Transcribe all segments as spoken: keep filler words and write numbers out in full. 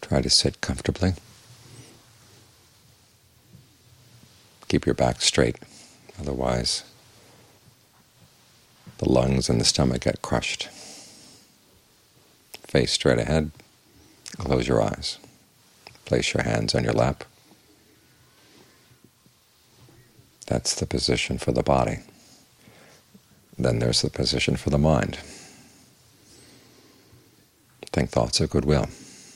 Try to sit comfortably. Keep your back straight, otherwise the lungs and the stomach get crushed. Face straight ahead. Close your eyes. Place your hands on your lap. That's the position for the body. Then there's the position for the mind. Think thoughts of goodwill.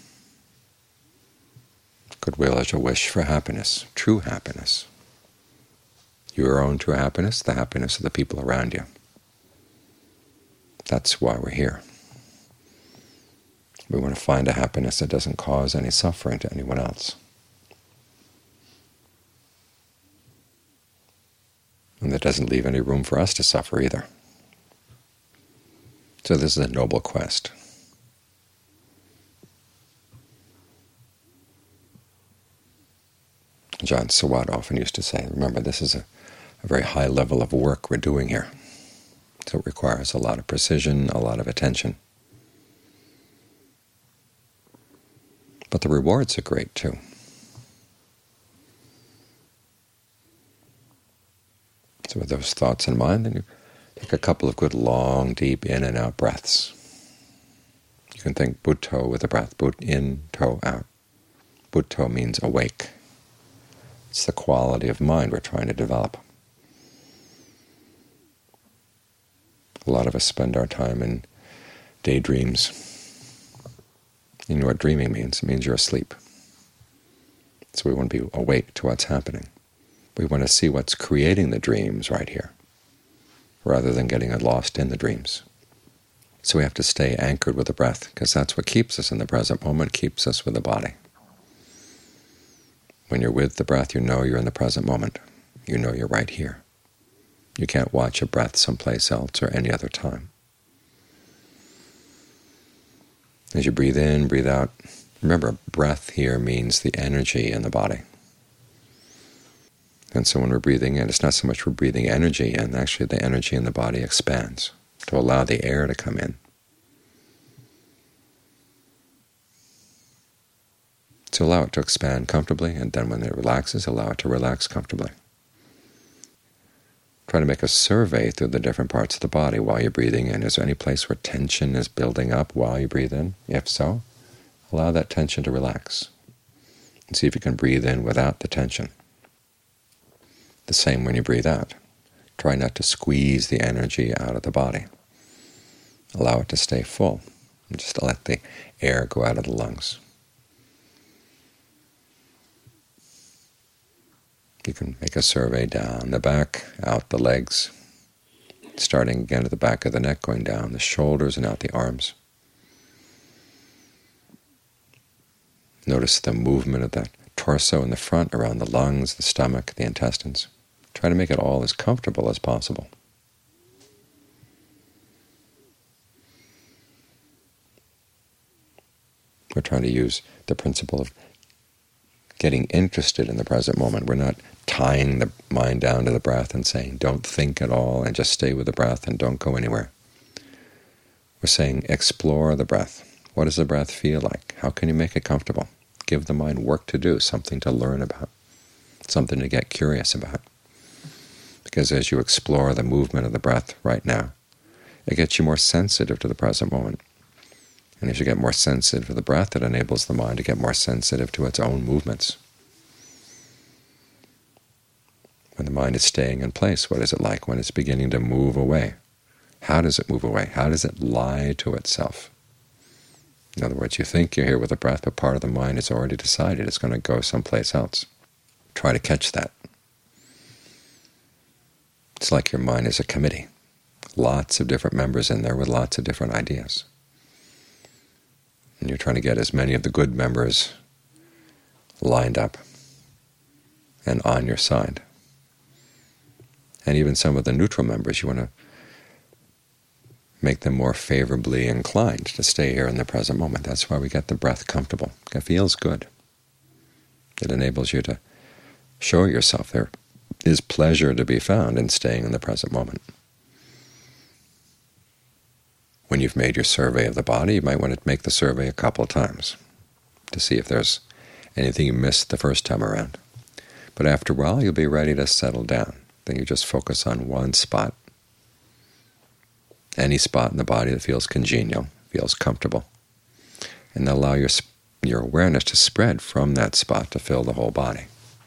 Goodwill is a wish for happiness, true happiness. Your own true happiness, the happiness of the people around you. That's why we're here. We want to find a happiness that doesn't cause any suffering to anyone else. And that doesn't leave any room for us to suffer either. So this is a noble quest. John Sawat often used to say, remember, this is a, a very high level of work we're doing here. So it requires a lot of precision, a lot of attention. But the rewards are great too. So with those thoughts in mind, then you take a couple of good long, deep in and out breaths. You can think Butto with the breath, But in, toe, out. Butto means awake. It's the quality of mind we're trying to develop. A lot of us spend our time in daydreams. You know what dreaming means? It means you're asleep. So we want to be awake to what's happening. We want to see what's creating the dreams right here, rather than getting lost in the dreams. So we have to stay anchored with the breath, because that's what keeps us in the present moment, keeps us with the body. When you're with the breath, you know you're in the present moment. You know you're right here. You can't watch a breath someplace else or any other time. As you breathe in, breathe out, remember, breath here means the energy in the body. And so when we're breathing in, it's not so much we're breathing energy in, actually the energy in the body expands to allow the air to come in. To allow it to expand comfortably, and then when it relaxes, allow it to relax comfortably. Try to make a survey through the different parts of the body while you're breathing in. Is there any place where tension is building up while you breathe in? If so, allow that tension to relax. And see if you can breathe in without the tension. The same when you breathe out. Try not to squeeze the energy out of the body. Allow it to stay full. And just let the air go out of the lungs. You can make a survey down the back, out the legs, starting again at the back of the neck, going down the shoulders and out the arms. Notice the movement of the torso in the front, around the lungs, the stomach, the intestines. Try to make it all as comfortable as possible. We're trying to use the principle of getting interested in the present moment. We're not tying the mind down to the breath and saying, don't think at all and just stay with the breath and don't go anywhere. We're saying, explore the breath. What does the breath feel like? How can you make it comfortable? Give the mind work to do, something to learn about, something to get curious about. Because as you explore the movement of the breath right now, it gets you more sensitive to the present moment. And as you get more sensitive to the breath, it enables the mind to get more sensitive to its own movements. When the mind is staying in place, what is it like when it's beginning to move away? How does it move away? How does it lie to itself? In other words, you think you're here with the breath, but part of the mind has already decided it's going to go someplace else. Try to catch that. It's like your mind is a committee. Lots of different members in there with lots of different ideas. And you're trying to get as many of the good members lined up and on your side. And even some of the neutral members, you want to make them more favorably inclined to stay here in the present moment. That's why we get the breath comfortable. It feels good. It enables you to show yourself there is pleasure to be found in staying in the present moment. When you've made your survey of the body, you might want to make the survey a couple of times. to see if there's anything you missed the first time around. But after a while, you'll be ready to settle down. Then you just focus on one spot, any spot in the body that feels congenial, feels comfortable, and allow your, your awareness to spread from that spot to fill the whole body.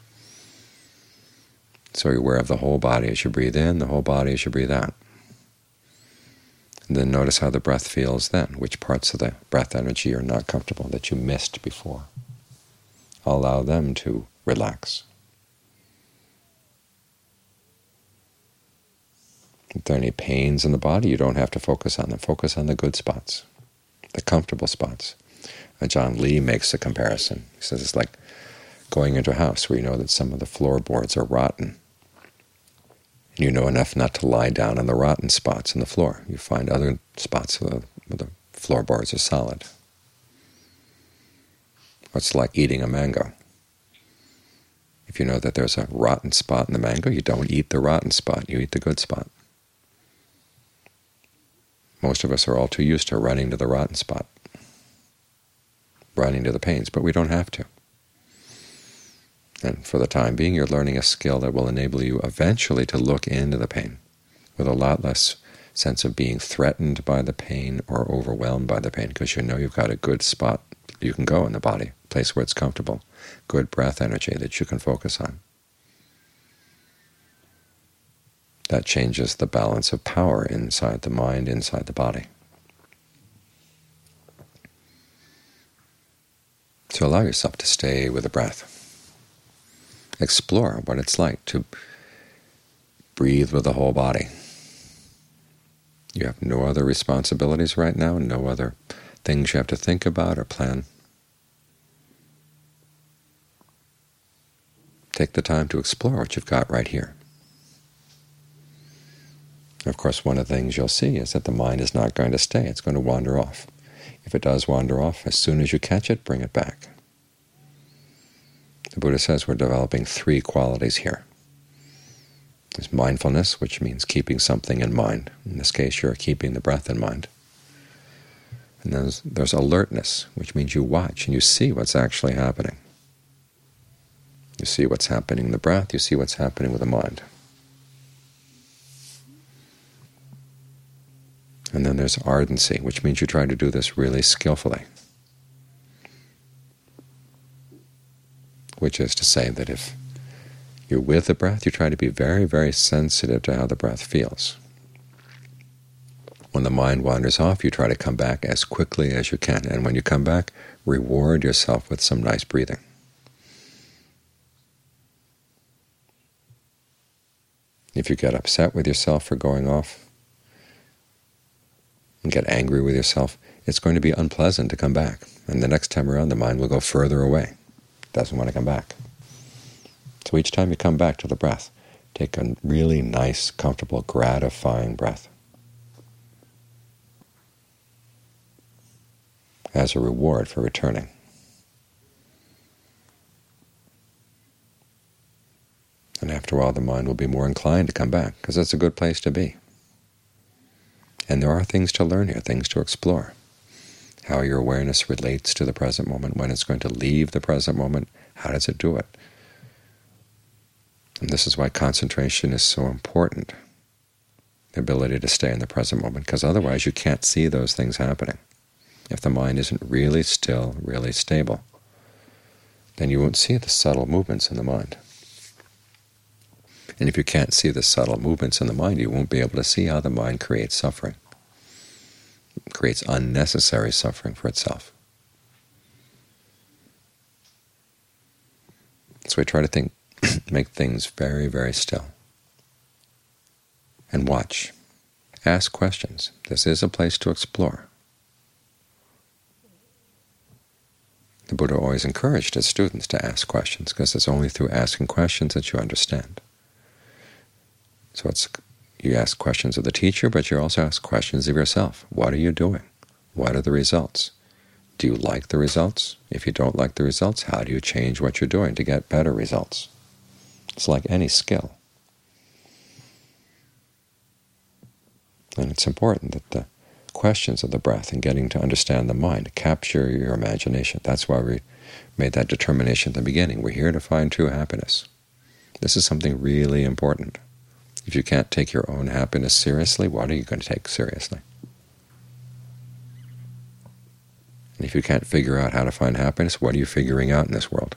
So you're aware of the whole body as you breathe in, the whole body as you breathe out. And then notice how the breath feels then, which parts of the breath energy are not comfortable that you missed before. Allow them to relax. If there are any pains in the body, you don't have to focus on them. Focus on the good spots, the comfortable spots. Uh, John Lee makes a comparison. He says it's like going into a house where you know that some of the floorboards are rotten. And you know enough not to lie down on the rotten spots in the floor. You find other spots where the floorboards are solid. It's like eating a mango. If you know that there's a rotten spot in the mango, you don't eat the rotten spot, you eat the good spot. Most of us are all too used to running to the rotten spot, running to the pains, but we don't have to. And for the time being, you're learning a skill that will enable you eventually to look into the pain with a lot less sense of being threatened by the pain or overwhelmed by the pain, because you know you've got a good spot you can go in the body, a place where it's comfortable, good breath energy that you can focus on. That changes the balance of power inside the mind, inside the body. So allow yourself to stay with the breath. Explore what it's like to breathe with the whole body. You have no other responsibilities right now, no other things you have to think about or plan. Take the time to explore what you've got right here. Of course, one of the things you'll see is that the mind is not going to stay. It's going to wander off. If it does wander off, as soon as you catch it, bring it back. The Buddha says we're developing three qualities here. There's mindfulness, which means keeping something in mind. In this case, you're keeping the breath in mind. And then there's, there's alertness, which means you watch and you see what's actually happening. You see what's happening in the breath, you see what's happening with the mind. And then there's ardency, which means you try to do this really skillfully. Which is to say that if you're with the breath, you try to be very, very sensitive to how the breath feels. When the mind wanders off, you try to come back as quickly as you can. And when you come back, reward yourself with some nice breathing. If you get upset with yourself for going off and get angry with yourself, it's going to be unpleasant to come back. And the next time around, the mind will go further away. It doesn't want to come back. So each time you come back to the breath, take a really nice, comfortable, gratifying breath as a reward for returning. And after a while, the mind will be more inclined to come back, because that's a good place to be. And there are things to learn here, things to explore. How your awareness relates to the present moment, when it's going to leave the present moment, how does it do it? And this is why concentration is so important, the ability to stay in the present moment, because otherwise you can't see those things happening. If the mind isn't really still, really stable, then you won't see the subtle movements in the mind. And if you can't see the subtle movements in the mind, you won't be able to see how the mind creates suffering. It creates unnecessary suffering for itself. So we try to think, make things very, very still. And watch. Ask questions. This is a place to explore. The Buddha always encouraged his students to ask questions, because it's only through asking questions that you understand. So it's you ask questions of the teacher, but you also ask questions of yourself. What are you doing? What are the results? Do you like the results? If you don't like the results, how do you change what you're doing to get better results? It's like any skill. And it's important that the questions of the breath and getting to understand the mind. Capture your imagination. That's why we made that determination at the beginning. We're here to find true happiness. This is something really important. If you can't take your own happiness seriously, what are you going to take seriously? And if you can't figure out how to find happiness, what are you figuring out in this world?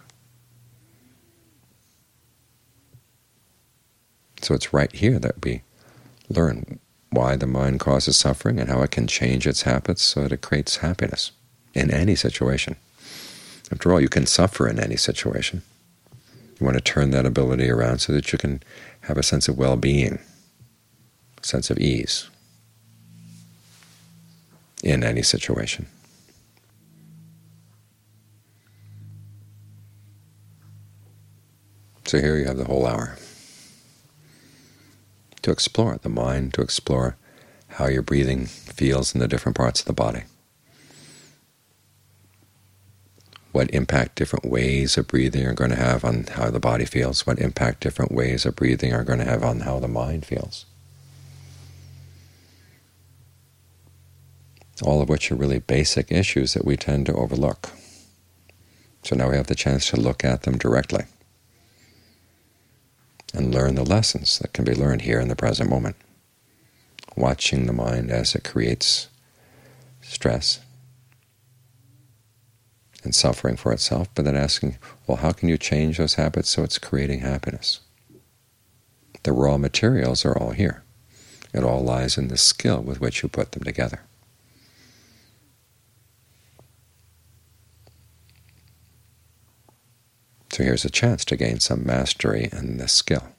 So it's right here that we learn why the mind causes suffering and how it can change its habits so that it creates happiness in any situation. After all, you can suffer in any situation. You want to turn that ability around so that you can have a sense of well-being, a sense of ease in any situation. So here you have the whole hour to explore the mind, to explore how your breathing feels in the different parts of the body, what impact different ways of breathing are going to have on how the body feels, what impact different ways of breathing are going to have on how the mind feels. All of which are really basic issues that we tend to overlook. So now we have the chance to look at them directly and learn the lessons that can be learned here in the present moment, watching the mind as it creates stress and suffering for itself, but then asking, well, how can you change those habits so it's creating happiness? The raw materials are all here. It all lies in the skill with which you put them together. So here's a chance to gain some mastery in this skill.